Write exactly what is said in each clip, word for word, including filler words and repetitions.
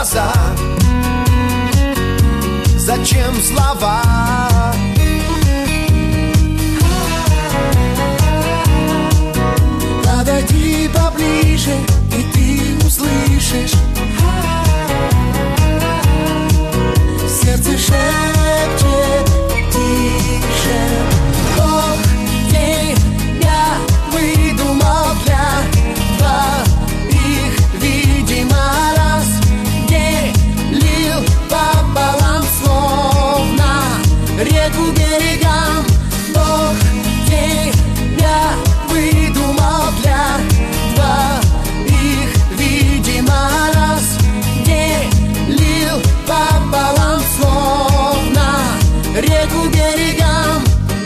глаза. Зачем слова? Подойди поближе, и ты услышишь. Сердце шепчет тише. Бог тебя выдумал для двоих, видимо, раз делил пополам, словно реку берегам. Бог тебя выдумал для двоих, видимо, раз делил пополам, словно реку берегам.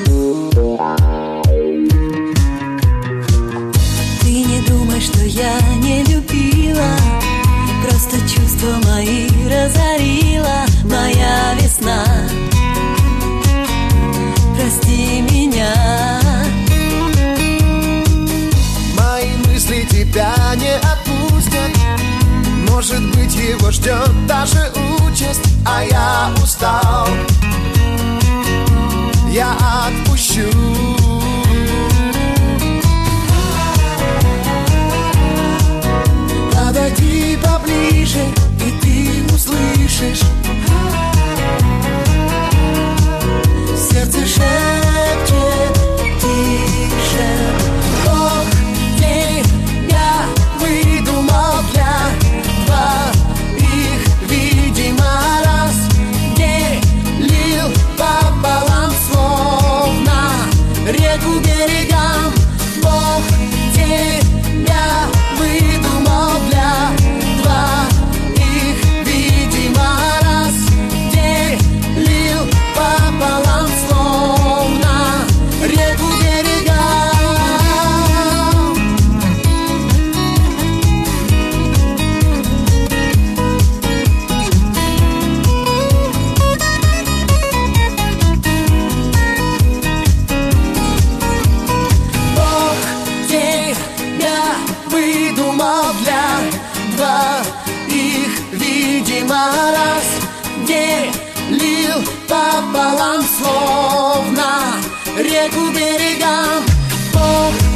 Ты не думай, что я не любила, просто чувства мои разорила моя весна. Прости меня. Мои мысли тебя не отпустят. Может быть, его ждет даже участь, а я устал. Я отпущу. Подойди поближе, и ты услышишь. Сердце шепчет тише. Бог тебя выдумал для двоих, видимо, раз делил пополам, словно реку берегам. Бог тебя выдумал для двоих, видимо, раз делил пополам, словно реку берегам. Бог тебя выдумал для двоих, видимо, раз делил пополам, словно реку берегам. Бог